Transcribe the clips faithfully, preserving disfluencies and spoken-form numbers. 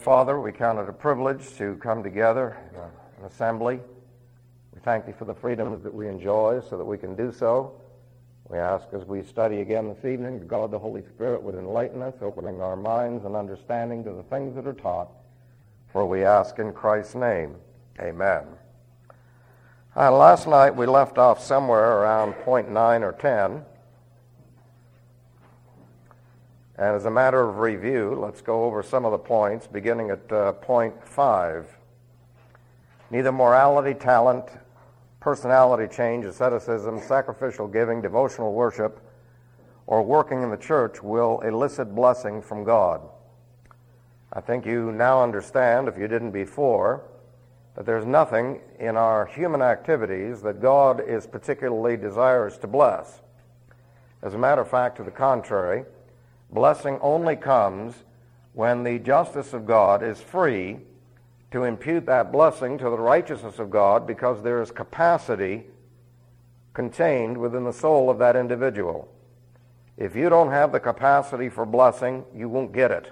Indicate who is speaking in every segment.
Speaker 1: Father, we count it a privilege to come together in an assembly. We thank Thee for the freedom that we enjoy so that we can do so. We ask as we study again this evening that God the Holy Spirit would enlighten us, opening our minds and understanding to the things that are taught. For we ask in Christ's name, amen. Uh, last night we left off somewhere around point nine or ten. And as a matter of review, let's go over some of the points, beginning at uh, point five. Neither morality, talent, personality change, asceticism, sacrificial giving, devotional worship, or working in the church will elicit blessing from God. I think you now understand, if you didn't before, that there's nothing in our human activities that God is particularly desirous to bless. As a matter of fact, to the contrary, blessing only comes when the justice of God is free to impute that blessing to the righteousness of God, because there is capacity contained within the soul of that individual. If you don't have the capacity for blessing, you won't get it.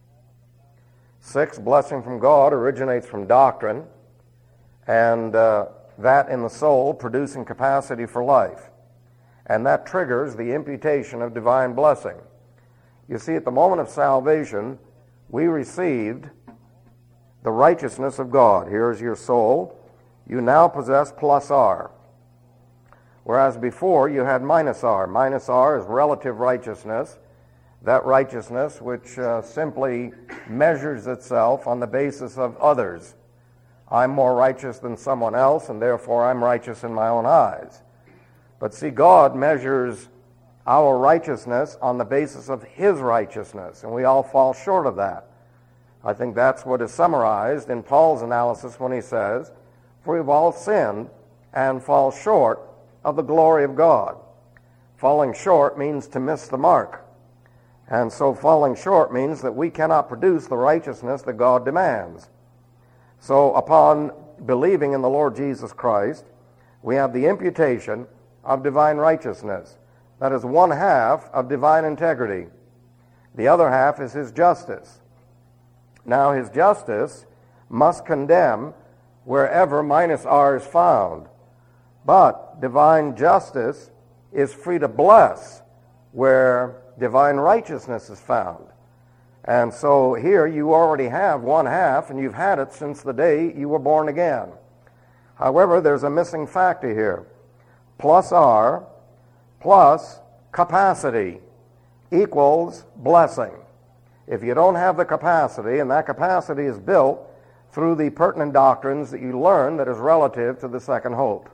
Speaker 1: Six, blessing from God originates from doctrine, and uh, that in the soul producing capacity for life. And that triggers the imputation of divine blessing. You see, at the moment of salvation, we received the righteousness of God. Here is your soul. You now possess plus R. Whereas before you had minus R. Minus R is relative righteousness. That righteousness which uh, simply measures itself on the basis of others. I'm more righteous than someone else, and therefore I'm righteous in my own eyes. But see, God measures our righteousness on the basis of His righteousness, and we all fall short of that. I think that's what is summarized in Paul's analysis when he says, "For we've all sinned and fall short of the glory of God." Falling short means to miss the mark. And so falling short means that we cannot produce the righteousness that God demands. So upon believing in the Lord Jesus Christ, we have the imputation of divine righteousness. That is one half of divine integrity. The other half is His justice. Now, His justice must condemn wherever minus R is found. But divine justice is free to bless where divine righteousness is found. And so here you already have one half, and you've had it since the day you were born again. However, there's a missing factor here. Plus R plus capacity equals blessing. If you don't have the capacity, and that capacity is built through the pertinent doctrines that you learn that is relative to the second hope.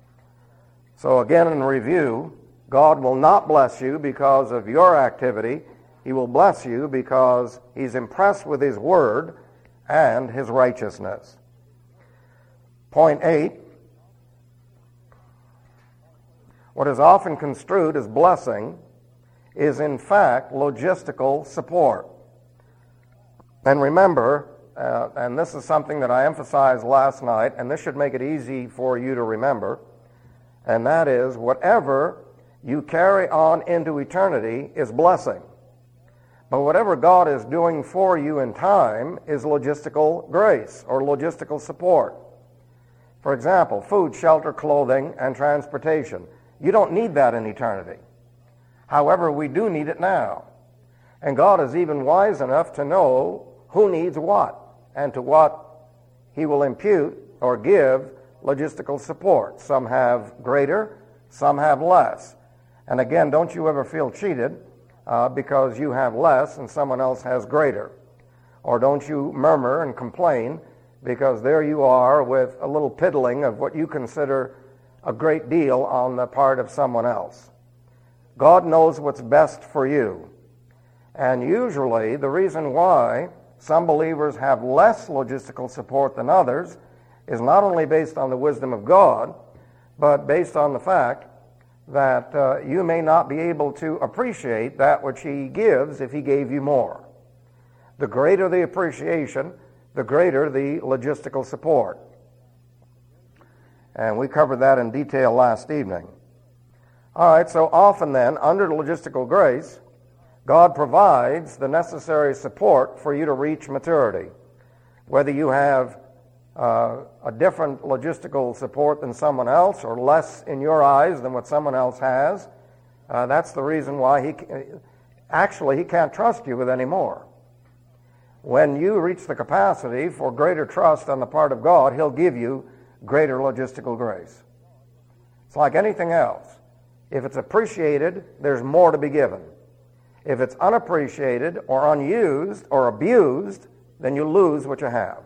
Speaker 1: So again, in review, God will not bless you because of your activity. He will bless you because He's impressed with His word and His righteousness. Point eight, what is often construed as blessing is in fact logistical support. And remember, uh, and this is something that I emphasized last night, and this should make it easy for you to remember, and that is whatever you carry on into eternity is blessing. But whatever God is doing for you in time is logistical grace or logistical support. For example, food, shelter, clothing, and transportation. You don't need that in eternity. However, we do need it now. And God is even wise enough to know who needs what and to what He will impute or give logistical support. Some have greater, some have less. And again, don't you ever feel cheated uh, because you have less and someone else has greater. Or don't you murmur and complain because there you are with a little piddling of what you consider a great deal on the part of someone else. God knows what's best for you. And usually the reason why some believers have less logistical support than others is not only based on the wisdom of God, but based on the fact that uh, you may not be able to appreciate that which He gives if He gave you more. The greater the appreciation, the greater the logistical support. And we covered that in detail last evening. All right, so often then, under logistical grace, God provides the necessary support for you to reach maturity. Whether you have uh, a different logistical support than someone else, or less in your eyes than what someone else has, uh, that's the reason why he actually he can't trust you with any more. When you reach the capacity for greater trust on the part of God, he'll give you greater logistical grace. It's like anything else. If it's appreciated, there's more to be given. If it's unappreciated or unused or abused, then you lose what you have.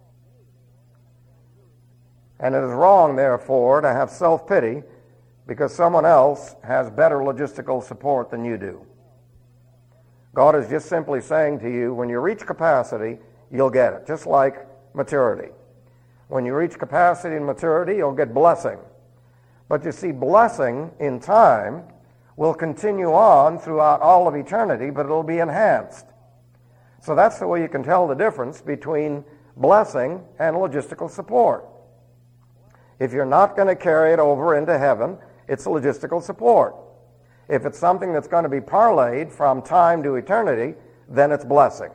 Speaker 1: And it is wrong, therefore, to have self-pity because someone else has better logistical support than you do. God is just simply saying to you, when you reach capacity, you'll get it, just like maturity. When you reach capacity and maturity, you'll get blessing. But you see, blessing in time will continue on throughout all of eternity, but it'll be enhanced. So that's the way you can tell the difference between blessing and logistical support. If you're not going to carry it over into heaven, it's logistical support. If it's something that's going to be parlayed from time to eternity, then it's blessing.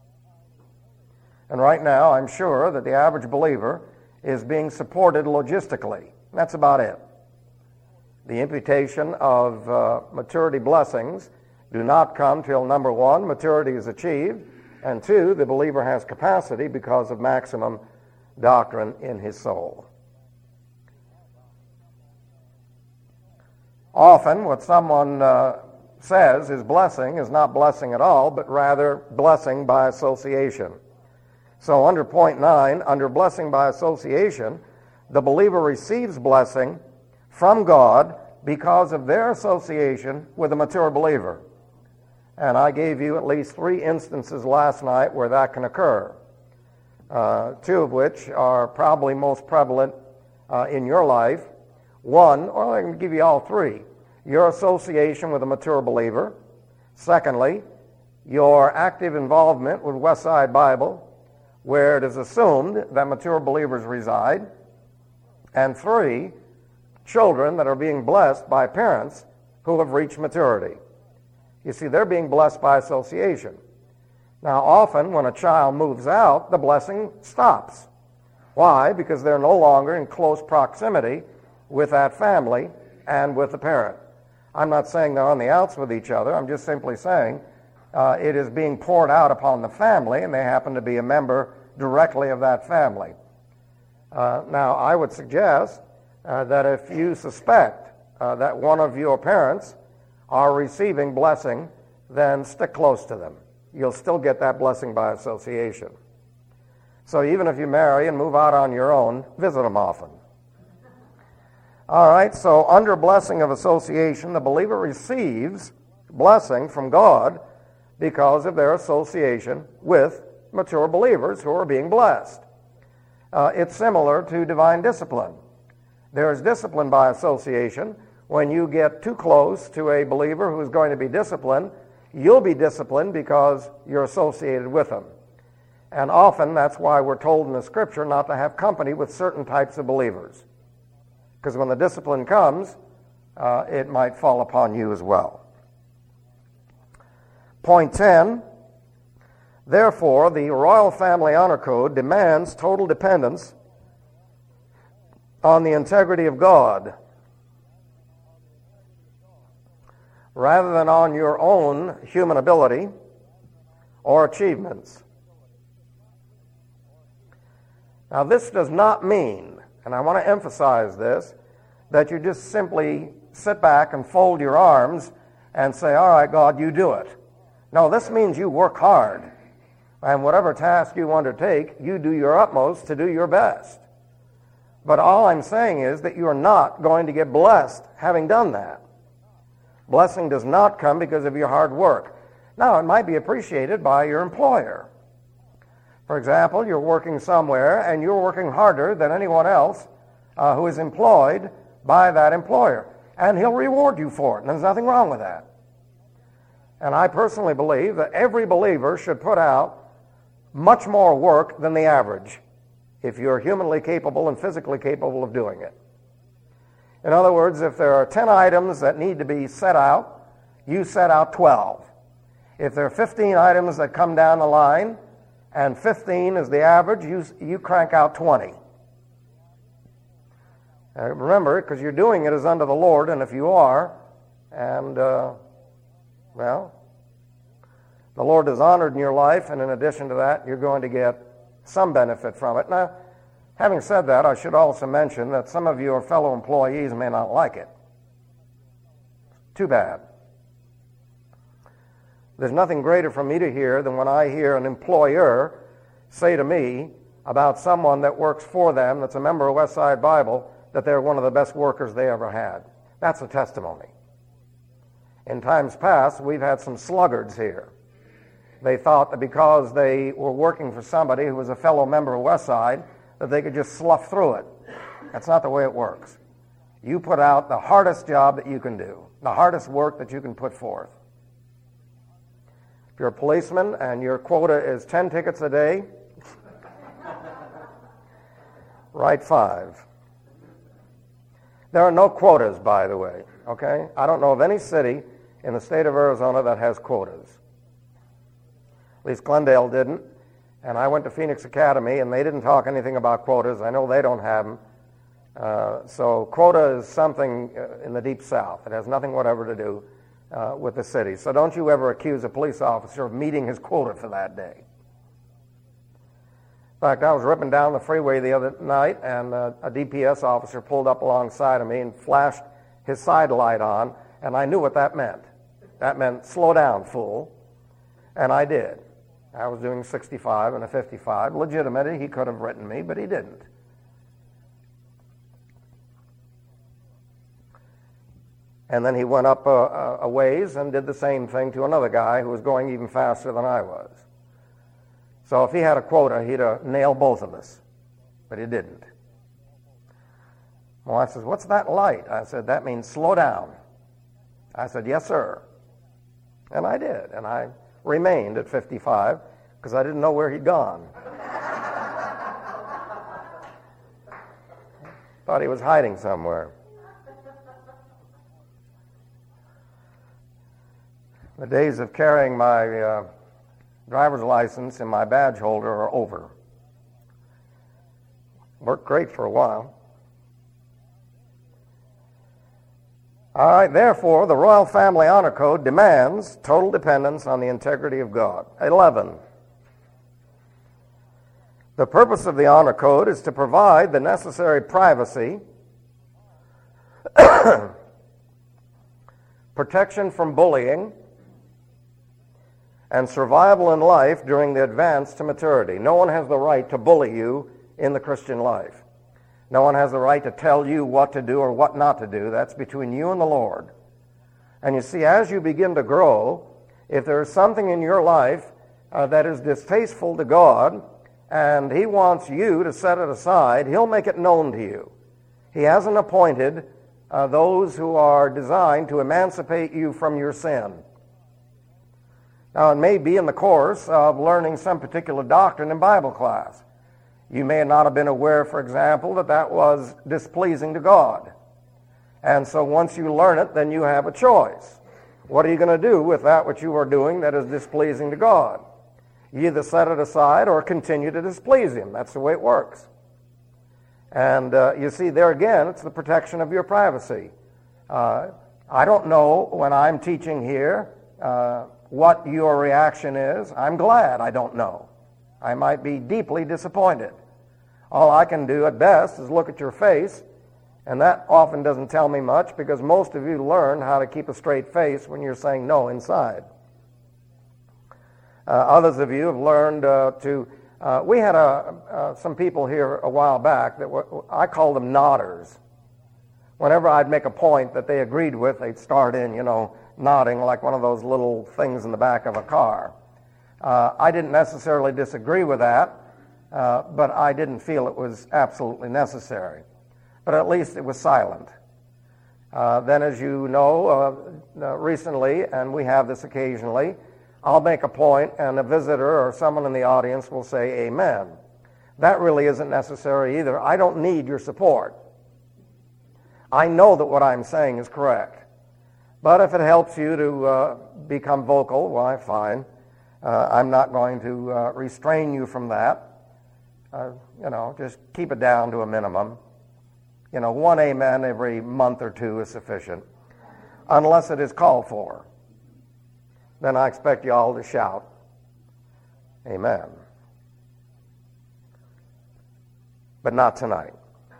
Speaker 1: And right now, I'm sure that the average believer is being supported logistically. That's about it. The imputation of uh, maturity blessings do not come till, number one, maturity is achieved, and two, the believer has capacity because of maximum doctrine in his soul. Often, what someone uh, says is blessing is not blessing at all, but rather blessing by association. So under point nine, under blessing by association, the believer receives blessing from God because of their association with a mature believer. And I gave you at least three instances last night where that can occur, uh, two of which are probably most prevalent uh, in your life. One, or I can give you all three, your association with a mature believer. Secondly, your active involvement with Westside Bible, where it is assumed that mature believers reside. And three, children that are being blessed by parents who have reached maturity. You see, they're being blessed by association. Now, often when a child moves out, the blessing stops. Why? Because they're no longer in close proximity with that family and with the parent. I'm not saying they're on the outs with each other. I'm just simply saying uh, it is being poured out upon the family, and they happen to be a member directly of that family. Uh, now, I would suggest uh, that if you suspect uh, that one of your parents are receiving blessing, then stick close to them. You'll still get that blessing by association. So even if you marry and move out on your own, visit them often. All right, so under blessing of association, the believer receives blessing from God because of their association with mature believers who are being blessed. Uh, it's similar to divine discipline. There's discipline by association. When you get too close to a believer who is going to be disciplined, you'll be disciplined because you're associated with them. And often that's why we're told in the Scripture not to have company with certain types of believers. Because when the discipline comes, uh, it might fall upon you as well. Point ten, therefore, the Royal Family Honor Code demands total dependence on the integrity of God rather than on your own human ability or achievements. Now, this does not mean, and I want to emphasize this, that you just simply sit back and fold your arms and say, all right, God, you do it. No, this means you work hard. And whatever task you undertake, you do your utmost to do your best. But all I'm saying is that you are not going to get blessed having done that. Blessing does not come because of your hard work. Now, it might be appreciated by your employer. For example, you're working somewhere and you're working harder than anyone else uh, who is employed by that employer. And he'll reward you for it, and there's nothing wrong with that. And I personally believe that every believer should put out much more work than the average if you're humanly capable and physically capable of doing it. In other words, if there are ten items that need to be set out, you set out twelve. If there are fifteen items that come down the line, and fifteen is the average, you, you crank out twenty. Uh, remember, because you're doing it as unto the Lord, and if you are, and, uh, well, the Lord is honored in your life, and in addition to that, you're going to get some benefit from it. Now, having said that, I should also mention that some of your fellow employees may not like it. Too bad. There's nothing greater for me to hear than when I hear an employer say to me about someone that works for them that's a member of Westside Bible that they're one of the best workers they ever had. That's a testimony. In times past, we've had some sluggards here. They thought that because they were working for somebody who was a fellow member of Westside, that they could just slough through it. That's not the way it works. You put out the hardest job that you can do, the hardest work that you can put forth. If you're a policeman and your quota is ten tickets a day, write five. There are no quotas, by the way, okay? I don't know of any city in the state of Arizona that has quotas. At least Glendale didn't. And I went to Phoenix Academy, and they didn't talk anything about quotas. I know they don't have them. Uh, so quota is something uh, in the deep south. It has nothing whatever to do uh, with the city. So don't you ever accuse a police officer of meeting his quota for that day. In fact, I was ripping down the freeway the other night, and uh, a D P S officer pulled up alongside of me and flashed his side light on, and I knew what that meant. That meant, slow down, fool. And I did. I was doing sixty-five and a fifty-five. Legitimately, he could have written me, but he didn't. And then he went up a, a ways and did the same thing to another guy who was going even faster than I was. So if he had a quota, he'd have nailed both of us, but he didn't. My wife says, "What's that light?" I said, "That means slow down." I said, "Yes, sir." And I did, and I remained at fifty-five because I didn't know where he'd gone. Thought he was hiding somewhere. The days of carrying my uh, driver's license and my badge holder are over. Worked great for a while. All right, therefore, the Royal Family Honor Code demands total dependence on the integrity of God. eleven. The purpose of the Honor Code is to provide the necessary privacy, protection from bullying, and survival in life during the advance to maturity. No one has the right to bully you in the Christian life. No one has the right to tell you what to do or what not to do. That's between you and the Lord. And you see, as you begin to grow, if there is something in your life uh, that is distasteful to God, and He wants you to set it aside, He'll make it known to you. He hasn't appointed uh, those who are designed to emancipate you from your sin. Now, it may be in the course of learning some particular doctrine in Bible class. You may not have been aware, for example, that that was displeasing to God. And so once you learn it, then you have a choice. What are you going to do with that which you are doing that is displeasing to God? You either set it aside or continue to displease Him. That's the way it works. And uh, you see, there again, it's the protection of your privacy. Uh, I don't know when I'm teaching here uh, what your reaction is. I'm glad I don't know. I might be deeply disappointed. All I can do at best is look at your face, and that often doesn't tell me much because most of you learn how to keep a straight face when you're saying no inside. Uh, others of you have learned uh, to, uh, we had a, uh, some people here a while back that were, I called them nodders. Whenever I'd make a point that they agreed with, they'd start in, you know, nodding like one of those little things in the back of a car. Uh, I didn't necessarily disagree with that, uh, but I didn't feel it was absolutely necessary. But at least it was silent. Uh, then, as you know, uh, uh, recently, and we have this occasionally, I'll make a point and a visitor or someone in the audience will say amen. That really isn't necessary either. I don't need your support. I know that what I'm saying is correct. But if it helps you to uh, become vocal, why, fine. Uh, I'm not going to uh, restrain you from that. Uh, you know, just keep it down to a minimum. You know, one amen every month or two is sufficient, unless it is called for. Then I expect you all to shout, amen. But not tonight.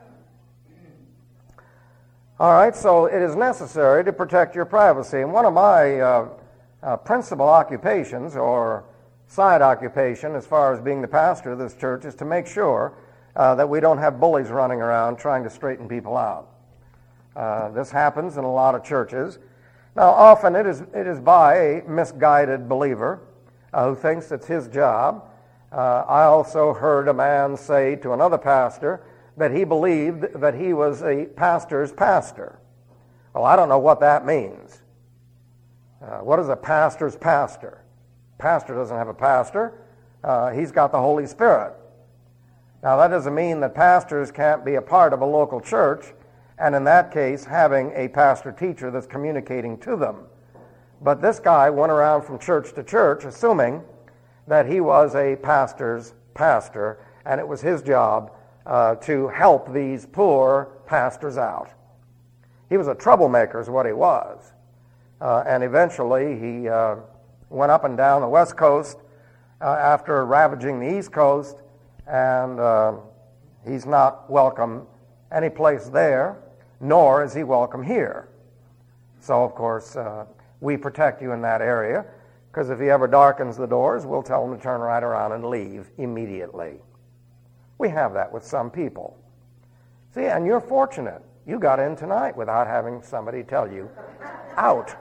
Speaker 1: All right, so it is necessary to protect your privacy. And one of my uh, uh, principal occupations, or side occupation, as far as being the pastor of this church, is to make sure uh, that we don't have bullies running around trying to straighten people out. Uh, this happens in a lot of churches. Now, often it is it is by a misguided believer uh, who thinks it's his job. Uh, I also heard a man say to another pastor that he believed that he was a pastor's pastor. Well, I don't know what that means. Uh, what is a pastor's pastor? Pastor doesn't have a pastor. Uh, he's got the Holy Spirit. Now, that doesn't mean that pastors can't be a part of a local church, and in that case, having a pastor-teacher that's communicating to them. But this guy went around from church to church assuming that he was a pastor's pastor, and it was his job uh, to help these poor pastors out. He was a troublemaker is what he was. Uh, and eventually he uh, went up and down the West Coast uh, after ravaging the East Coast, and uh, he's not welcome any place there, nor is he welcome here. So, of course, uh, we protect you in that area, because if he ever darkens the doors, we'll tell him to turn right around and leave immediately. We have that with some people. See, and you're fortunate. You got in tonight without having somebody tell you, out.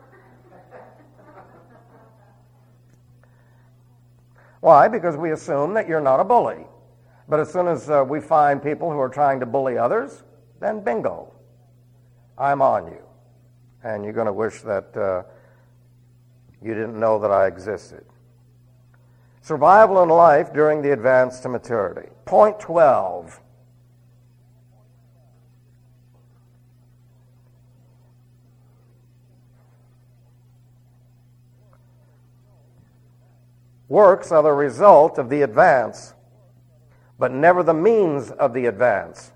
Speaker 1: Why? Because we assume that you're not a bully. But as soon as uh, we find people who are trying to bully others, then bingo, I'm on you. And you're going to wish that uh, you didn't know that I existed. Survival in life during the advance to maturity. Point twelve. Works are the result of the advance, but never the means of the advance.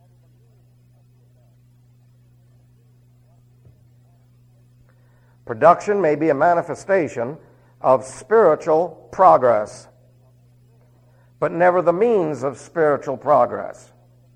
Speaker 1: Production may be a manifestation of spiritual progress, but never the means of spiritual progress.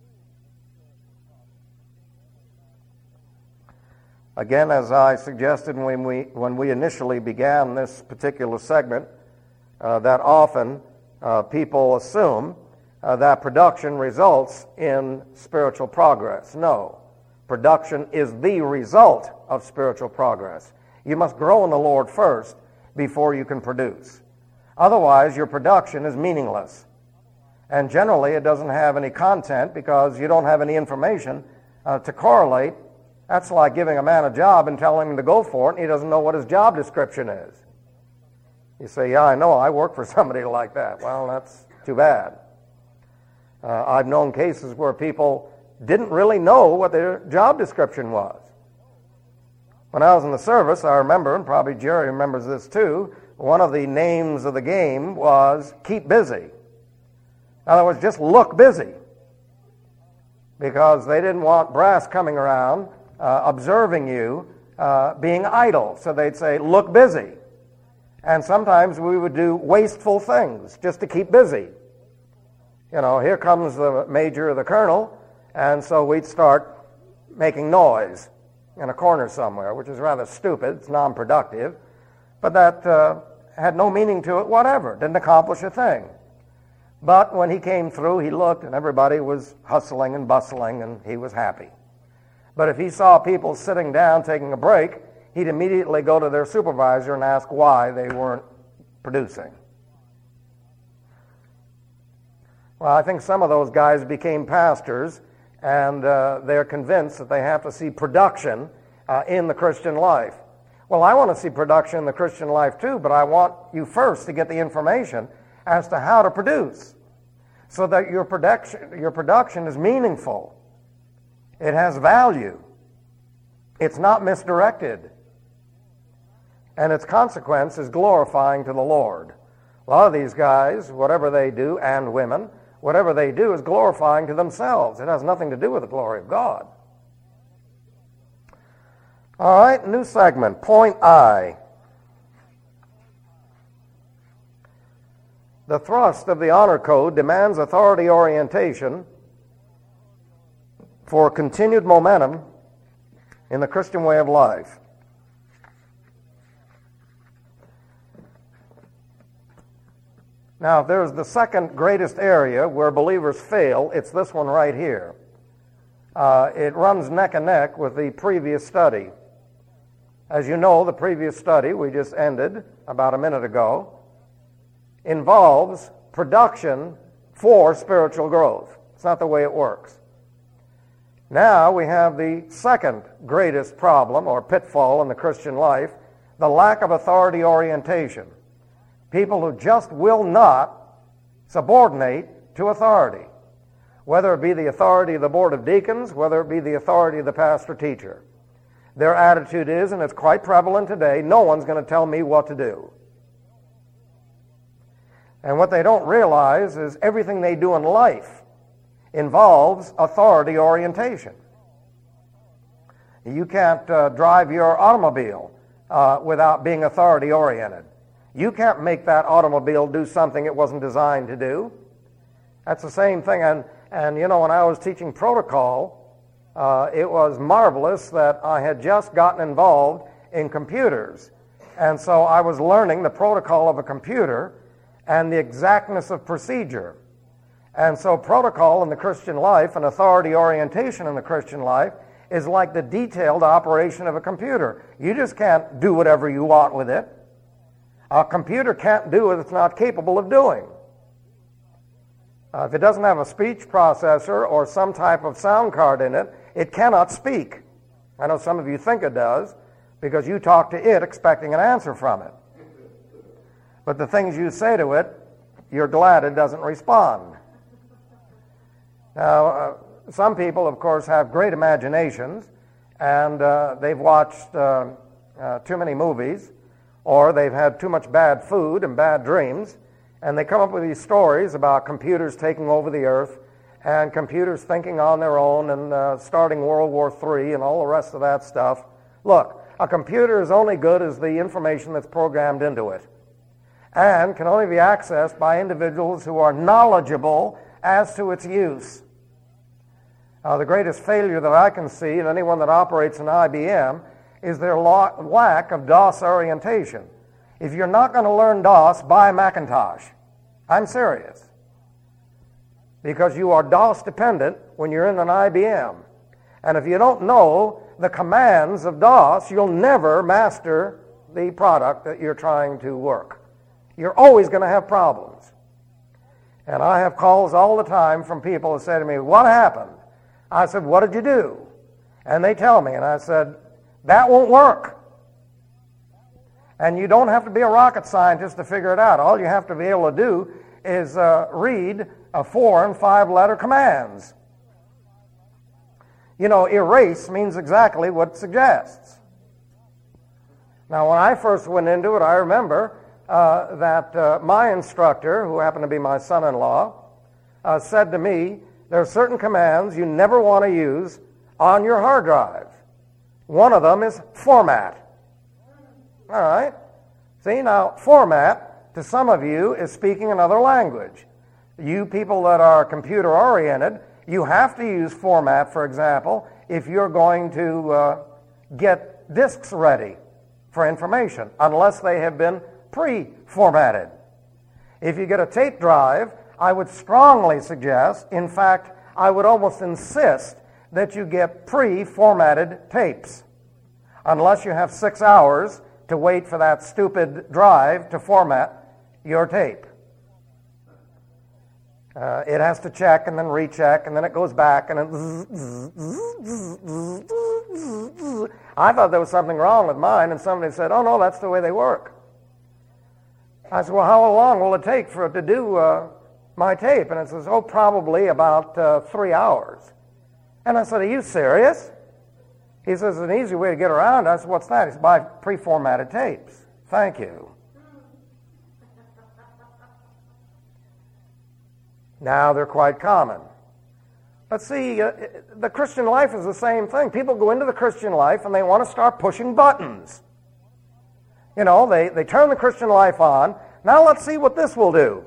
Speaker 1: Again, as I suggested when we, when we initially began this particular segment, uh, that often uh, people assume uh, that production results in spiritual progress. No, production is the result of spiritual progress. You must grow in the Lord first before you can produce. Otherwise, your production is meaningless. And generally, it doesn't have any content because you don't have any information uh, to correlate. That's like giving a man a job and telling him to go for it, and he doesn't know what his job description is. You say, yeah, I know, I work for somebody like that. Well, that's too bad. Uh, I've known cases where people didn't really know what their job description was. When I was in the service, I remember, and probably Jerry remembers this too, one of the names of the game was keep busy. In other words, just look busy. Because they didn't want brass coming around, uh, observing you, uh, being idle. So they'd say, look busy. And sometimes we would do wasteful things just to keep busy. You know, here comes the major or the colonel, and so we'd start making noise in a corner somewhere, which is rather stupid. It's non-productive. But that uh, had no meaning to it whatever. Didn't accomplish a thing. But when he came through, he looked, and everybody was hustling and bustling, and he was happy. But if he saw people sitting down taking a break, he'd immediately go to their supervisor and ask why they weren't producing. Well, I think some of those guys became pastors, and uh, they're convinced that they have to see production uh, in the Christian life. Well, I want to see production in the Christian life too, but I want you first to get the information as to how to produce, so that your production, your production is meaningful. It has value. It's not misdirected. and its consequence is glorifying to the Lord. A lot of these guys, whatever they do, and women, whatever they do is glorifying to themselves. It has nothing to do with the glory of God. All right, new segment, point I. The thrust of the Honor Code demands authority orientation for continued momentum in the Christian way of life. Now, if there's the second greatest area where believers fail, it's this one right here. Uh, it runs neck and neck with the previous study. As you know, the previous study we just ended about a minute ago involves production for spiritual growth. It's not the way it works. Now we have the second greatest problem or pitfall in the Christian life, the lack of authority orientation. People who just will not subordinate to authority, whether it be the authority of the board of deacons, whether it be the authority of the pastor-teacher. Their attitude is, and it's quite prevalent today, no one's going to tell me what to do. And what they don't realize is everything they do in life involves authority orientation. You can't uh, drive your automobile uh, without being authority oriented. You can't make that automobile do something it wasn't designed to do. That's the same thing. And, and you know, when I was teaching protocol, uh, it was marvelous that I had just gotten involved in computers. And so I was learning the protocol of a computer and the exactness of procedure. And so protocol in the Christian life and authority orientation in the Christian life is like the detailed operation of a computer. You just can't do whatever you want with it. A computer can't do what it's not capable of doing. Uh, if it doesn't have a speech processor or some type of sound card in it, it cannot speak. I know some of you think it does because you talk to it expecting an answer from it. But the things you say to it, you're glad it doesn't respond. Now, uh, some people, of course, have great imaginations, and uh, they've watched uh, uh, too many movies, or they've had too much bad food and bad dreams, and they come up with these stories about computers taking over the earth and computers thinking on their own and uh, starting World War Three and all the rest of that stuff. Look, a computer is only good as the information that's programmed into it and can only be accessed by individuals who are knowledgeable as to its use. Uh, the greatest failure that I can see in anyone that operates an I B M is their lo- lack of DOS orientation. If you're not going to learn DOS, buy a Macintosh. I'm serious. Because you are DOS dependent when you're in an I B M. And if you don't know the commands of DOS, you'll never master the product that you're trying to work. You're always going to have problems. And I have calls all the time from people who say to me, "What happened?" I said, "What did you do?" And they tell me, and I said, "That won't work." And you don't have to be a rocket scientist to figure it out. All you have to be able to do is uh, read a four and five letter commands. You know, erase means exactly what it suggests. Now, when I first went into it, I remember uh, that uh, my instructor, who happened to be my son-in-law, uh, said to me, there are certain commands you never want to use on your hard drive. One of them is format. All right? See, now, format, to some of you, is speaking another language. You people that are computer-oriented, you have to use format, for example, if you're going to uh, get disks ready for information, unless they have been pre-formatted. If you get a tape drive, I would strongly suggest, in fact, I would almost insist that you get pre-formatted tapes, unless you have six hours to wait for that stupid drive to format your tape. Uh, it has to check and then recheck, and then it goes back, and it zzz, zzz, zzz, zzz, zzz, zzz. I thought there was something wrong with mine, and somebody said, "Oh, no, that's the way they work." I said, "Well, how long will it take for it to do uh, my tape?" And it says, "Oh, probably about uh, three hours." And I said, "Are you serious?" He says, "An easy way to get around." I said, "What's that?" He said, "Buy pre-formatted tapes." Thank you. Now they're quite common. But see, uh, the Christian life is the same thing. People go into the Christian life and they want to start pushing buttons. You know, they, they turn the Christian life on. Now let's see what this will do.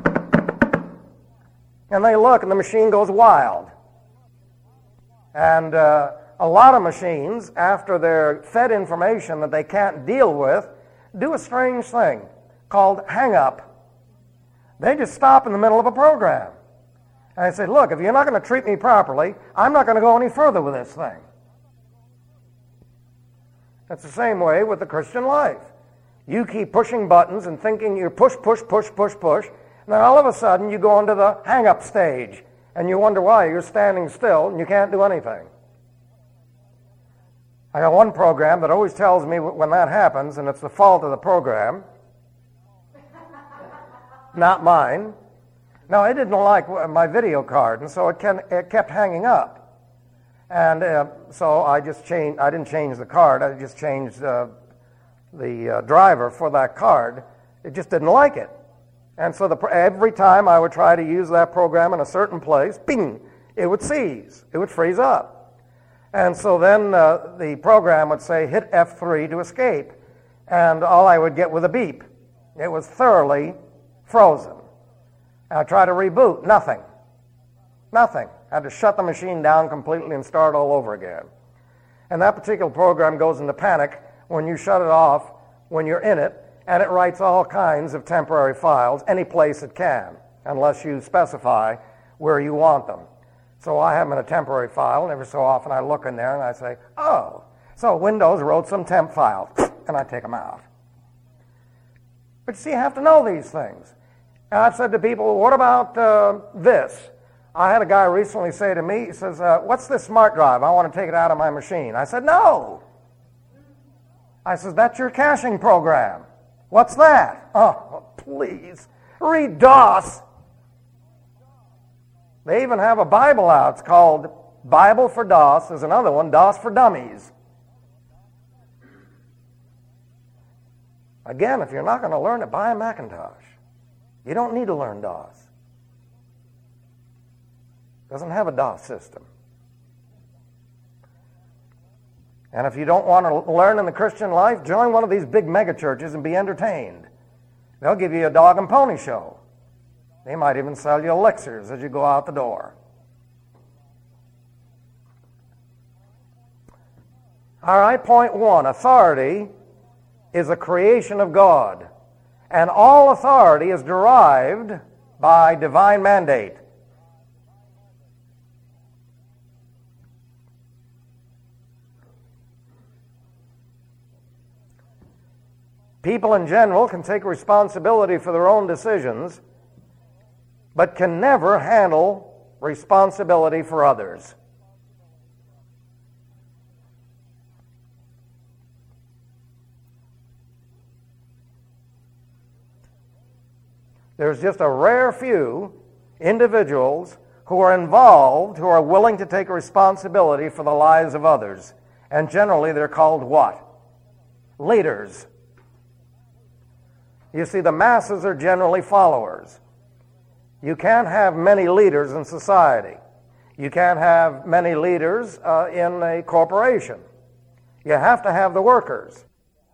Speaker 1: And they look and the machine goes wild. And uh, a lot of machines, after they're fed information that they can't deal with, do a strange thing called hang up. They just stop in the middle of a program. And I say, look, if you're not going to treat me properly, I'm not going to go any further with this thing. That's the same way with the Christian life. You keep pushing buttons and thinking you push, push, push, push, push, and then all of a sudden you go into the hang-up stage, and you wonder why you're standing still and you can't do anything. I got one program that always tells me when that happens, and it's the fault of the program, not mine. No, it didn't like my video card, and so it, can, it kept hanging up. And uh, so I just changed, I didn't change the card, I just changed uh, the uh, driver for that card. It just didn't like it. And so the, every time I would try to use that program in a certain place, bing, it would seize, it would freeze up. And so then uh, the program would say, hit F three to escape. And all I would get was a beep. It was thoroughly frozen. I tried to reboot, nothing. Nothing. I had to shut the machine down completely and start all over again. And that particular program goes into panic when you shut it off, when you're in it, and it writes all kinds of temporary files, any place it can, unless you specify where you want them. So I have them in a temporary file, and every so often I look in there and I say, oh, so Windows wrote some temp files, and I take them out. But you see, you have to know these things. And I've said to people, well, what about uh, this? I had a guy recently say to me, he says, uh, what's this smart drive? I want to take it out of my machine. I said, no. I said, that's your caching program. What's that? Oh, please. Read DOS. They even have a Bible out. It's called Bible for DOS. There's another one, DOS for Dummies. Again, if you're not going to learn it, buy a Macintosh. You don't need to learn DOS. It doesn't have a DOS system. And if you don't want to learn in the Christian life, join one of these big megachurches and be entertained. They'll give you a dog and pony show. They might even sell you elixirs as you go out the door. All right, point one. Authority is a creation of God. And all authority is derived by divine mandate. People in general can take responsibility for their own decisions, but can never handle responsibility for others. There's just a rare few individuals who are involved, who are willing to take responsibility for the lives of others. And generally they're called what? Leaders. You see, the masses are generally followers. You can't have many leaders in society. You can't have many leaders uh, in a corporation. You have to have the workers.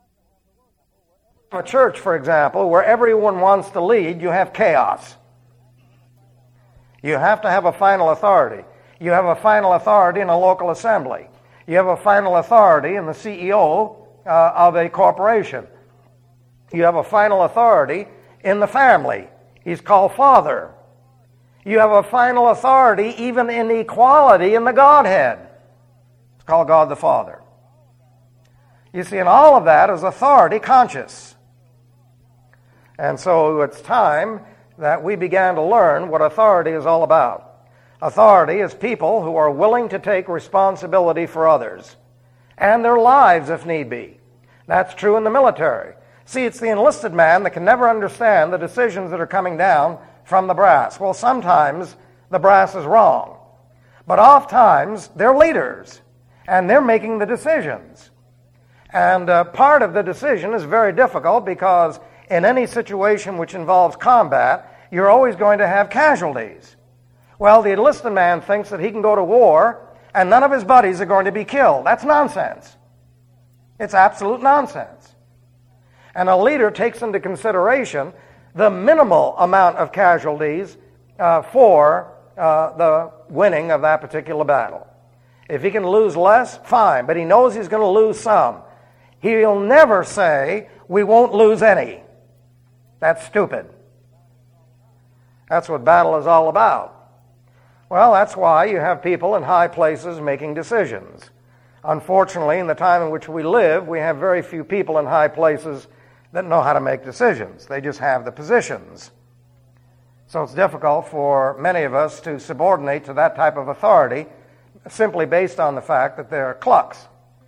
Speaker 1: A church, for example, where everyone wants to lead, you have chaos. You have to have a final authority. You have a final authority in a local assembly. You have a final authority in the C E O uh, of a corporation. You have a final authority in the family. He's called Father. You have a final authority even in equality in the Godhead. It's called God the Father. You see, and all of that is authority conscious. And so it's time that we began to learn what authority is all about. Authority is people who are willing to take responsibility for others and their lives if need be. That's true in the military. See, it's the enlisted man that can never understand the decisions that are coming down from the brass. Well, sometimes the brass is wrong, but oftentimes they're leaders and they're making the decisions. And uh, part of the decision is very difficult because in any situation which involves combat, you're always going to have casualties. Well, the enlisted man thinks that he can go to war and none of his buddies are going to be killed. That's nonsense. It's absolute nonsense. And a leader takes into consideration the minimal amount of casualties uh, for uh, the winning of that particular battle. If he can lose less, fine, but he knows he's going to lose some. He'll never say, we won't lose any. That's stupid. That's what battle is all about. Well, that's why you have people in high places making decisions. Unfortunately, in the time in which we live, we have very few people in high places that know how to make decisions. They just have the positions. So it's difficult for many of us to subordinate to that type of authority simply based on the fact that they're clucks.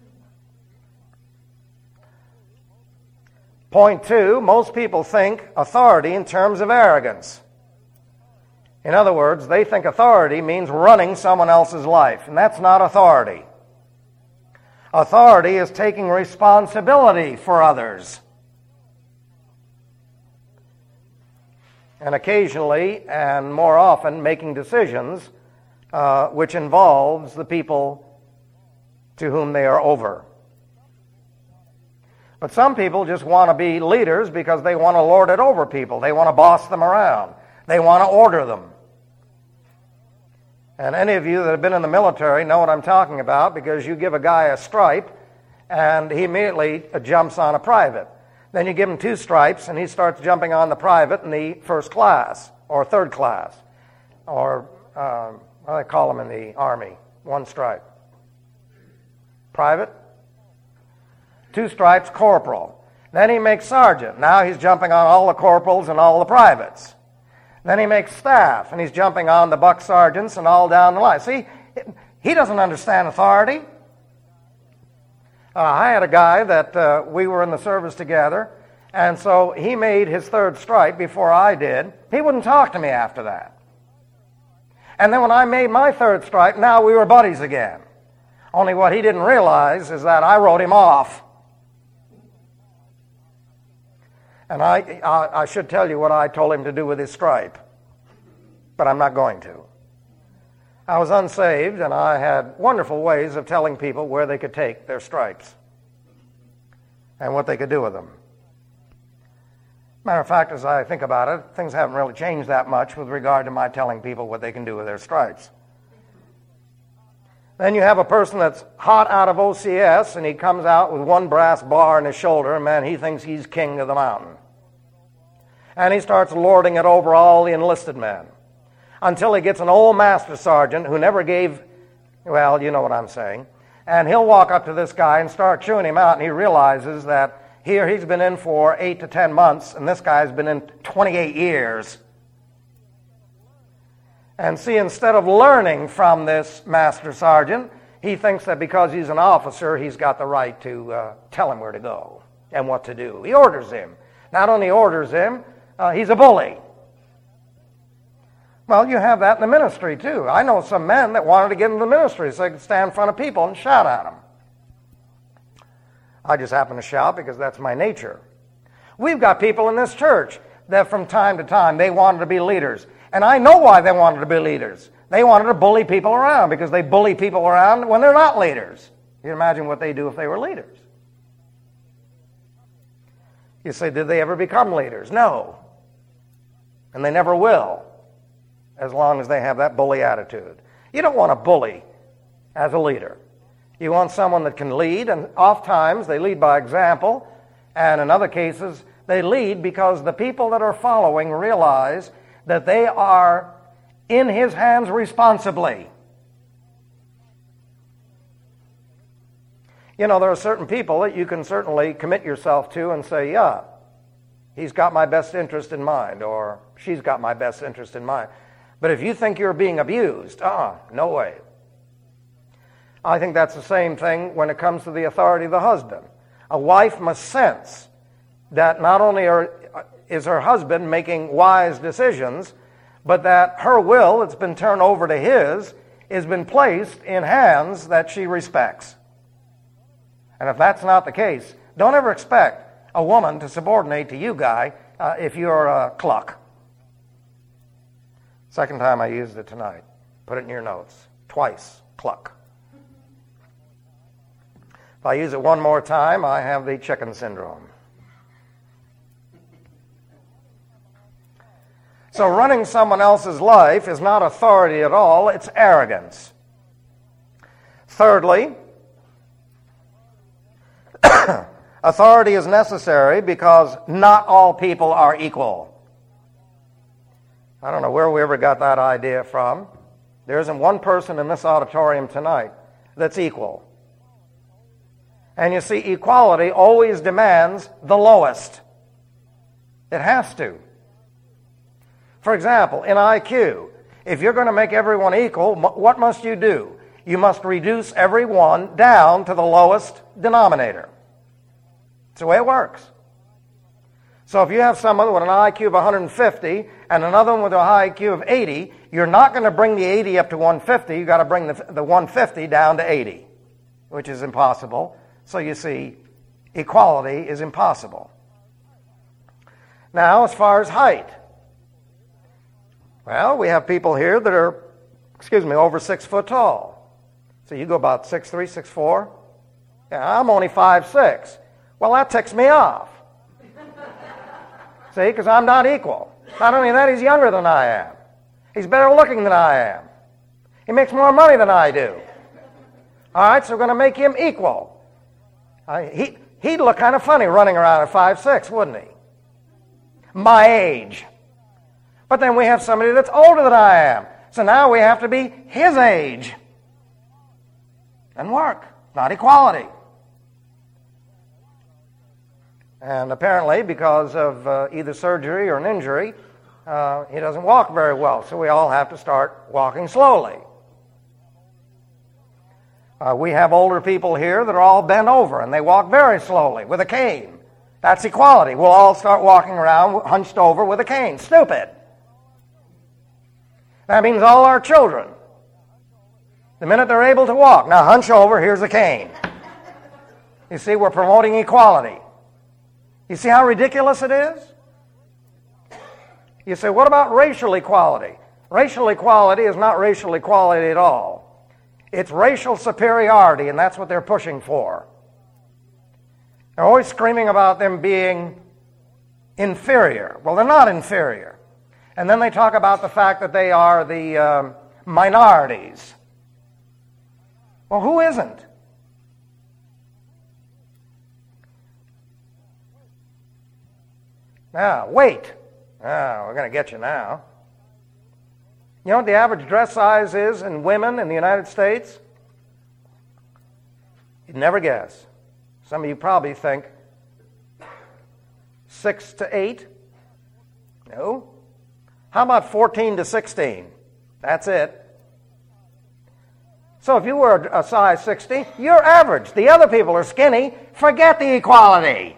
Speaker 1: Point two, most people think authority in terms of arrogance. In other words, they think authority means running someone else's life, and that's not authority. Authority is taking responsibility for others. And occasionally, and more often, making decisions uh, which involves the people to whom they are over. But some people just want to be leaders because they want to lord it over people. They want to boss them around. They want to order them. And any of you that have been in the military know what I'm talking about, because you give a guy a stripe and he immediately jumps on a private. Then you give him two stripes and he starts jumping on the private in the first class or third class, or uh, what do they call them in the Army? One stripe. Private. Two stripes, corporal. Then he makes sergeant. Now he's jumping on all the corporals and all the privates. Then he makes staff, and he's jumping on the buck sergeants and all down the line. See, he doesn't understand authority. Uh, I had a guy that uh, we were in the service together, and so he made his third stripe before I did. He wouldn't talk to me after that. And then when I made my third stripe, now we were buddies again. Only what he didn't realize is that I wrote him off. And I, I, I should tell you what I told him to do with his stripe, but I'm not going to. I was unsaved, and I had wonderful ways of telling people where they could take their stripes and what they could do with them. Matter of fact, as I think about it, things haven't really changed that much with regard to my telling people what they can do with their stripes. Then you have a person that's hot out of O C S, and he comes out with one brass bar in his shoulder, and man, he thinks he's king of the mountain. And he starts lording it over all the enlisted men until he gets an old master sergeant who never gave, well, you know what I'm saying, and he'll walk up to this guy and start chewing him out, and he realizes that here he's been in for eight to ten months, and this guy's been in twenty-eight years. And see, instead of learning from this master sergeant, he thinks that because he's an officer, he's got the right to uh, tell him where to go and what to do. He orders him. Not only orders him, uh, he's a bully. Well, you have that in the ministry, too. I know some men that wanted to get into the ministry so they could stand in front of people and shout at them. I just happen to shout because that's my nature. We've got people in this church that from time to time, they wanted to be leaders. And I know why they wanted to be leaders. They wanted to bully people around because they bully people around when they're not leaders. You can imagine what they do if they were leaders. You say, did they ever become leaders? No. And they never will, as long as they have that bully attitude. You don't want a bully as a leader. You want someone that can lead, and oftentimes they lead by example, and in other cases they lead because the people that are following realize that they are in his hands responsibly. You know, there are certain people that you can certainly commit yourself to and say, yeah, he's got my best interest in mind, or she's got my best interest in mind. But if you think you're being abused, uh-uh, no way. I think that's the same thing when it comes to the authority of the husband. A wife must sense that not only are is her husband making wise decisions, but that her will that's been turned over to his has been placed in hands that she respects. And if that's not the case, don't ever expect a woman to subordinate to you, guy, uh, if you're a cluck. Second time I used it tonight. Put it in your notes. Twice, cluck. If I use it one more time, I have the chicken syndrome. So running someone else's life is not authority at all, it's arrogance. Thirdly, authority is necessary because not all people are equal. I don't know where we ever got that idea from. There isn't one person in this auditorium tonight that's equal. And you see, equality always demands the lowest. It has to. For example, in I Q, if you're going to make everyone equal, what must you do? You must reduce everyone down to the lowest denominator. That's the way it works. So if you have someone with an I Q of one hundred fifty and another one with an I Q of eighty, you're not going to bring the eighty up to one hundred fifty. You've got to bring the, the one hundred fifty down to eighty, which is impossible. So you see, equality is impossible. Now, as far as height, well, we have people here that are, excuse me, over six foot tall. So you go about six three, six four. Yeah, I'm only five six. Well, that ticks me off. See, because I'm not equal. Not only that, he's younger than I am. He's better looking than I am. He makes more money than I do. All right, so we're going to make him equal. Uh, he, he'd look kind of funny running around at five six, wouldn't he? My age. But then we have somebody that's older than I am. So now we have to be his age. And work, not equality. And apparently, because of uh, either surgery or an injury, uh, he doesn't walk very well. So we all have to start walking slowly. Uh, we have older people here that are all bent over, and they walk very slowly with a cane. That's equality. We'll all start walking around hunched over with a cane. Stupid. That means all our children, the minute they're able to walk, now hunch over, here's a cane. You see, we're promoting equality. You see how ridiculous it is? You say, what about racial equality? Racial equality is not racial equality at all. It's racial superiority, and that's what they're pushing for. They're always screaming about them being inferior. Well, they're not inferior. And then they talk about the fact that they are the um, minorities. Well, who isn't? Now, wait. Ah, we're going to get you now. You know what the average dress size is in women in the United States? You'd never guess. Some of you probably think six to eight. No. How about fourteen to sixteen? That's it. So if you were a size sixty, you're average. The other people are skinny. Forget the equality.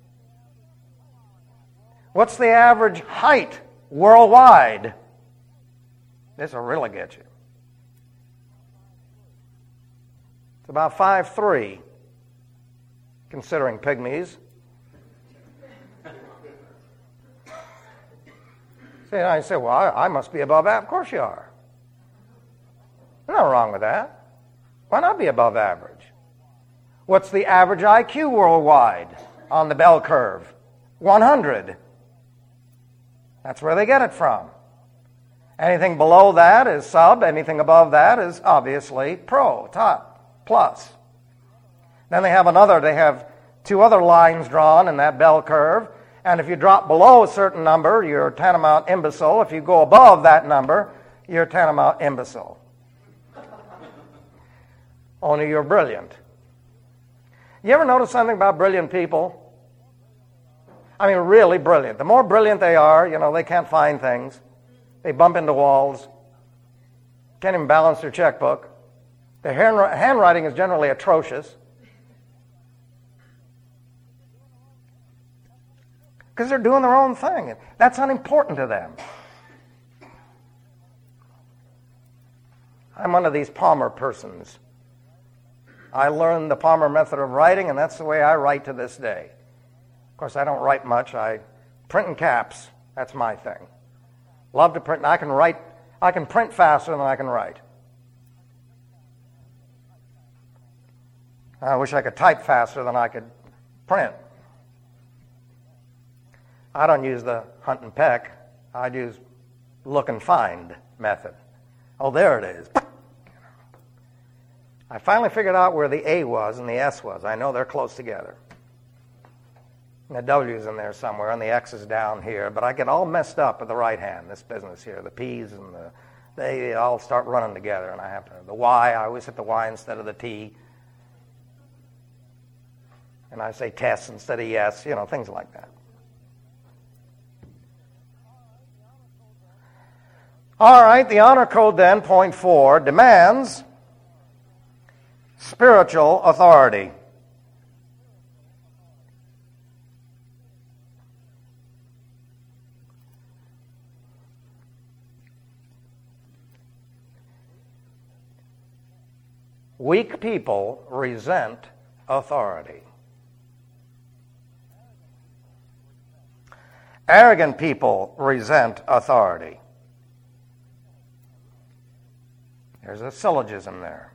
Speaker 1: What's the average height worldwide? This will really get you. It's about five three, considering pygmies. See, I say, well, I, I must be above average. Of course you are. There's nothing wrong with that. Why not be above average? What's the average I Q worldwide on the bell curve? one hundred. That's where they get it from. Anything below that is sub. Anything above that is obviously pro, top, plus. Then they have another, they have two other lines drawn in that bell curve. And if you drop below a certain number, you're tantamount imbecile. If you go above that number, you're tantamount imbecile. Only you're brilliant. You ever notice something about brilliant people? I mean, really brilliant. The more brilliant they are, you know, they can't find things. They bump into walls. Can't even balance their checkbook. Their handwriting is generally atrocious. Because they're doing their own thing. That's unimportant to them. I'm one of these Palmer persons. I learned the Palmer method of writing, and that's the way I write to this day. Of course, I don't write much. I print in caps. That's my thing. Love to print. I can write. I can print faster than I can write. I wish I could type faster than I could print. I don't use the hunt and peck. I use look and find method. Oh, there it is. I finally figured out where the A was and the S was. I know they're close together. And the W's in there somewhere, and the X is down here. But I get all messed up with the right hand, this business here. The P's and the, they all start running together, and I have to, the Y, I always hit the Y instead of the T. And I say test instead of yes, you know, things like that. All right, the honor code then, point four, demands spiritual authority. Weak people resent authority. Arrogant people resent authority. There's a syllogism there.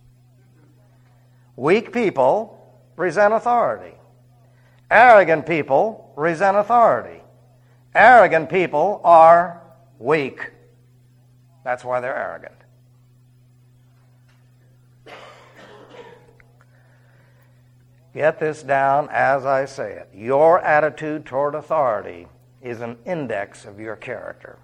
Speaker 1: Weak people resent authority. Arrogant people resent authority. Arrogant people are weak. That's why they're arrogant. Get this down as I say it. Your attitude toward authority is an index of your character.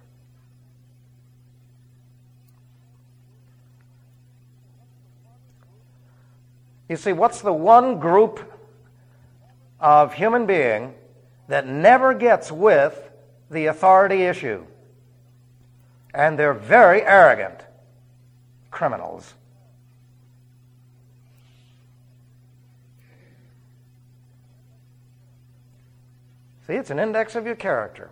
Speaker 1: You see, what's the one group of human being that never gets with the authority issue? And they're very arrogant. Criminals. See, it's an index of your character.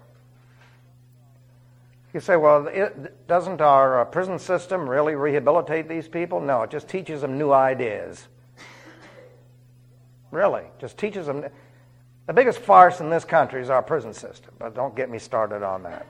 Speaker 1: You say, well, it, doesn't our uh, prison system really rehabilitate these people? No, it just teaches them new ideas. Really, just teaches them. The biggest farce in this country is our prison system, but don't get me started on that.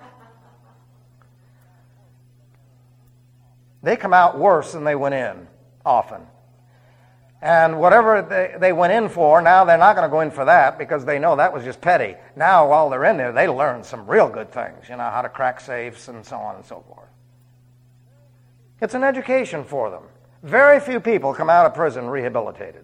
Speaker 1: They come out worse than they went in, often. And whatever they, they went in for, now they're not going to go in for that because they know that was just petty. Now, while they're in there, they learn some real good things, you know, how to crack safes and so on and so forth. It's an education for them. Very few people come out of prison rehabilitated.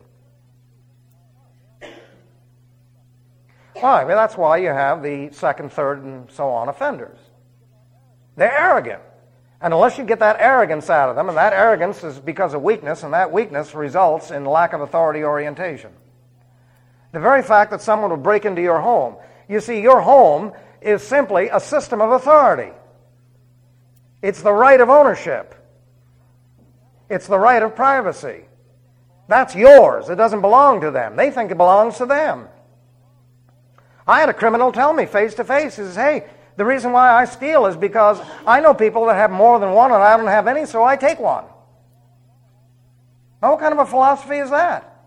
Speaker 1: Why? Well, that's why you have the second, third, and so on offenders. They're arrogant. And unless you get that arrogance out of them, and that arrogance is because of weakness, and that weakness results in lack of authority orientation. The very fact that someone will break into your home, you see, your home is simply a system of authority. It's the right of ownership. It's the right of privacy. That's yours. It doesn't belong to them. They think it belongs to them. I had a criminal tell me face to face, he says, hey, the reason why I steal is because I know people that have more than one and I don't have any, so I take one. Now, what kind of a philosophy is that?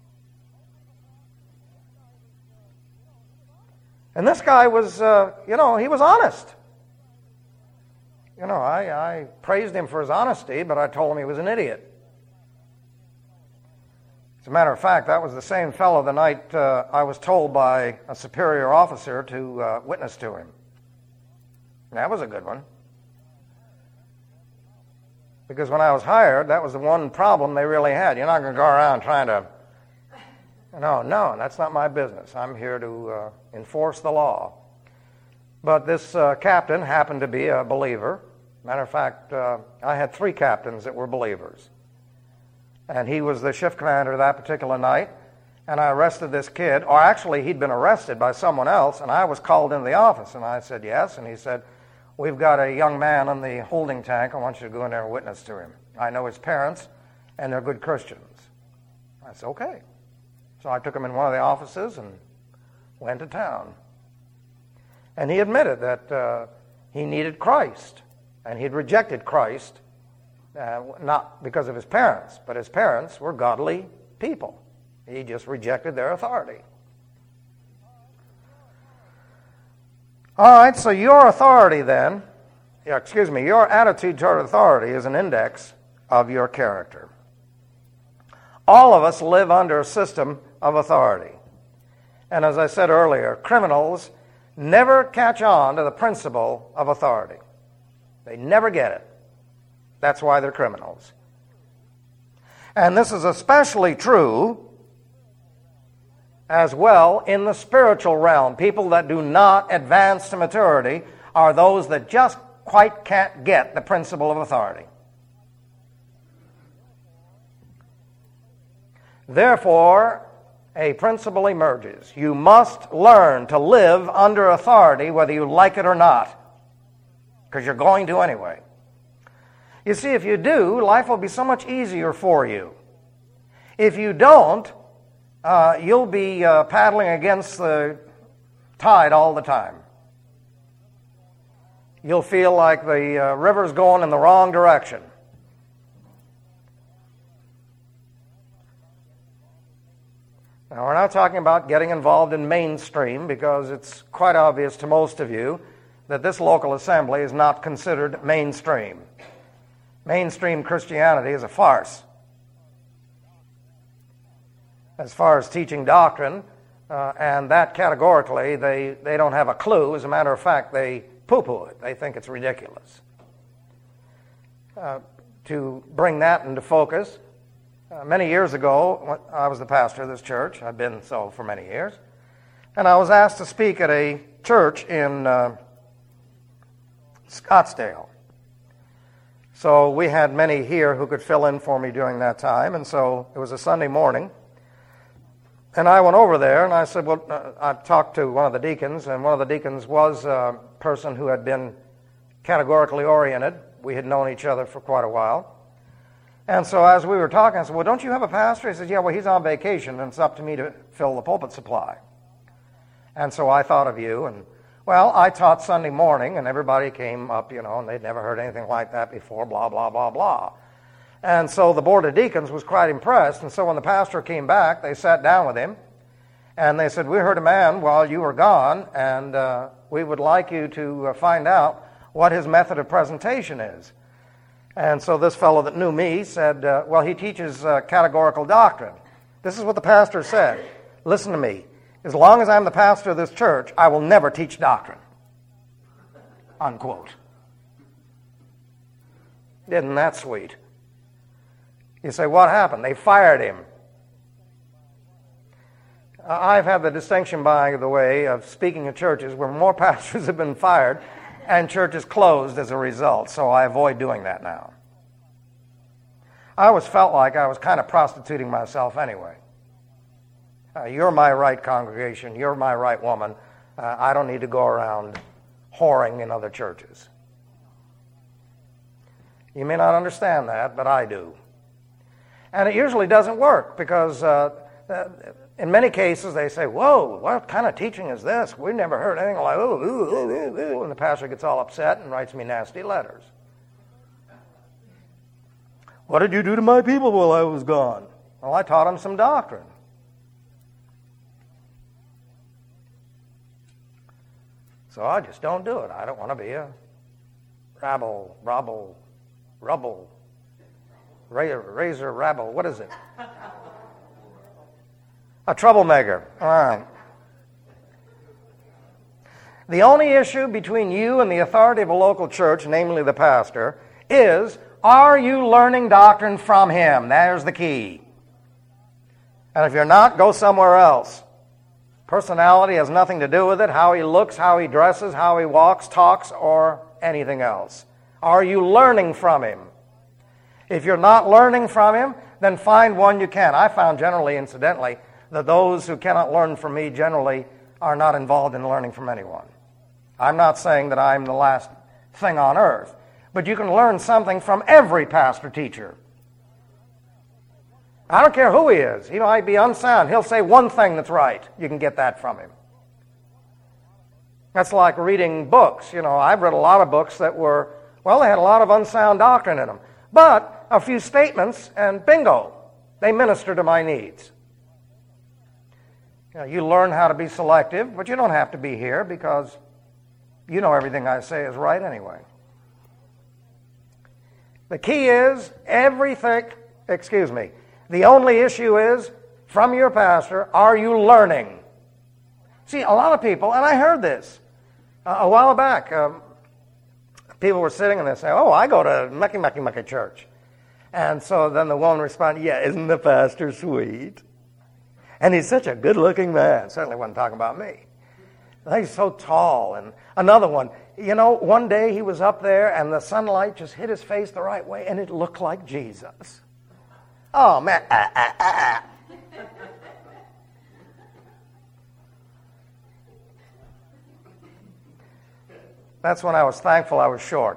Speaker 1: And this guy was, uh, you know, he was honest. You know, I, I praised him for his honesty, but I told him he was an idiot. As a matter of fact, that was the same fellow the night uh, I was told by a superior officer to uh, witness to him. That was a good one. Because when I was hired, that was the one problem they really had. You're not going to go around trying to, no, no, that's not my business. I'm here to uh, enforce the law. But this uh, captain happened to be a believer. Matter of fact, uh, I had three captains that were believers. And he was the shift commander that particular night. And I arrested this kid, or actually he'd been arrested by someone else, and I was called into the office. And I said, yes. And he said, we've got a young man in the holding tank. I want you to go in there and witness to him. I know his parents, and they're good Christians. I said, okay. So I took him in one of the offices and went to town. And he admitted that uh, he needed Christ, and he'd rejected Christ, uh, not because of his parents, but his parents were godly people. He just rejected their authority. All right, so your authority then, yeah, excuse me, your attitude toward authority is an index of your character. All of us live under a system of authority. And as I said earlier, criminals never catch on to the principle of authority. They never get it. That's why they're criminals. And this is especially true as well in the spiritual realm. People that do not advance to maturity are those that just quite can't get the principle of authority. Therefore, a principle emerges. You must learn to live under authority whether you like it or not, because you're going to anyway. You see, if you do, life will be so much easier for you. If you don't, uh, you'll be uh, paddling against the tide all the time. You'll feel like the uh, river's going in the wrong direction. Now, we're not talking about getting involved in mainstream, because it's quite obvious to most of you that this local assembly is not considered mainstream. Mainstream Christianity is a farce. As far as teaching doctrine, uh, and that categorically, they, they don't have a clue. As a matter of fact, they poo-poo it. They think it's ridiculous. Uh, to bring that into focus, uh, many years ago, I was the pastor of this church. I've been so for many years. And I was asked to speak at a church in uh, Scottsdale. So we had many here who could fill in for me during that time, and so it was a Sunday morning. And I went over there, and I said, well, uh, I talked to one of the deacons, and one of the deacons was a person who had been categorically oriented. We had known each other for quite a while. And so as we were talking, I said, well, don't you have a pastor? He said, yeah, well, he's on vacation, and it's up to me to fill the pulpit supply. And so I thought of you, and, well, I taught Sunday morning, and everybody came up, you know, and they'd never heard anything like that before, blah, blah, blah, blah. And so the board of deacons was quite impressed, and so when the pastor came back, they sat down with him, and they said, we heard a man while you were gone, and uh, we would like you to uh, find out what his method of presentation is. And so this fellow that knew me said, uh, well, he teaches uh, categorical doctrine. This is what the pastor said. Listen to me. As long as I'm the pastor of this church, I will never teach doctrine. Unquote. Isn't that sweet? You say, what happened? They fired him. I've had the distinction, by the way, of speaking at churches where more pastors have been fired and churches closed as a result, so I avoid doing that now. I always felt like I was kind of prostituting myself anyway. Uh, you're my right congregation. You're my right woman. Uh, I don't need to go around whoring in other churches. You may not understand that, but I do. And it usually doesn't work because uh, in many cases they say, whoa, what kind of teaching is this? We've never heard anything like, ooh, ooh, ooh, ooh, ooh. And the pastor gets all upset and writes me nasty letters. What did you do to my people while I was gone? Well, I taught them some doctrine. So I just don't do it. I don't want to be a rabble, rabble, rubble, razor, razor, rabble. What is it? A troublemaker. All right. The only issue between you and the authority of a local church, namely the pastor, is, are you learning doctrine from him? There's the key. And if you're not, go somewhere else. Personality has nothing to do with it. How he looks, how he dresses, how he walks, talks, or anything else. Are you learning from him? If you're not learning from him, then find one you can. I found generally, incidentally, that those who cannot learn from me generally are not involved in learning from anyone. I'm not saying that I'm the last thing on earth, but you can learn something from every pastor teacher. I don't care who he is. He might be unsound. He'll say one thing that's right. You can get that from him. That's like reading books. You know, I've read a lot of books that were, well, they had a lot of unsound doctrine in them. But a few statements and bingo, They minister to my needs. You know, you learn how to be selective, but you don't have to be here because you know everything I say is right anyway. The key is everything, excuse me, the only issue is, from your pastor, are you learning? See, a lot of people, and I heard this uh, a while back, um, people were sitting and they say, oh, I go to Mucky Mucky Mucky Church. And so then the woman responded, yeah, isn't the pastor sweet? And he's such a good-looking man. Certainly wasn't talking about me. He's so tall. And another one, you know, one day he was up there and the sunlight just hit his face the right way and it looked like Jesus. Oh, man. Ah, ah, ah, ah. That's when I was thankful I was short.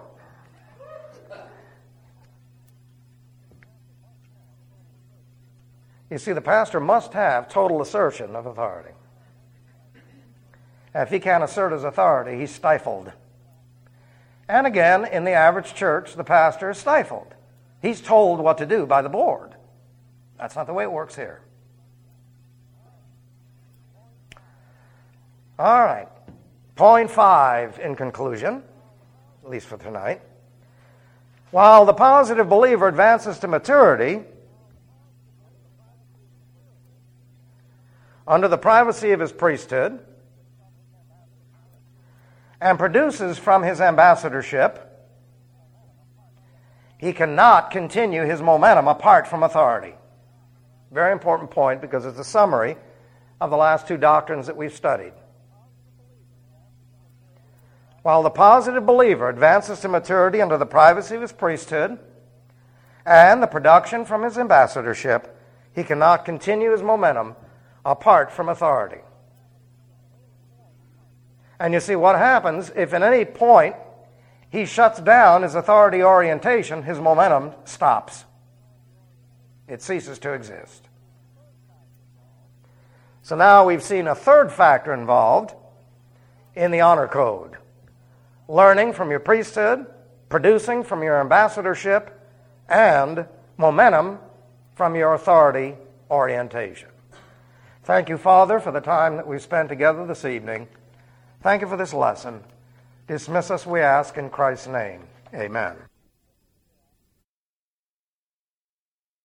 Speaker 1: You see, the pastor must have total assertion of authority. And if he can't assert his authority, he's stifled. And again, in the average church, the pastor is stifled. He's told what to do by the board. That's not the way it works here. All right. Point five in conclusion, at least for tonight. While the positive believer advances to maturity under the privacy of his priesthood and produces from his ambassadorship, he cannot continue his momentum apart from authority. Very important point because it's a summary of the last two doctrines that we've studied. While the positive believer advances to maturity under the privacy of his priesthood and the production from his ambassadorship, he cannot continue his momentum apart from authority. And you see what happens if at any point he shuts down his authority orientation, his momentum stops. It ceases to exist. So now we've seen a third factor involved in the honor code. Learning from your priesthood, producing from your ambassadorship, and momentum from your authority orientation. Thank you, Father, for the time that we've spent together this evening. Thank you for this lesson. Dismiss us, we ask, in Christ's name. Amen.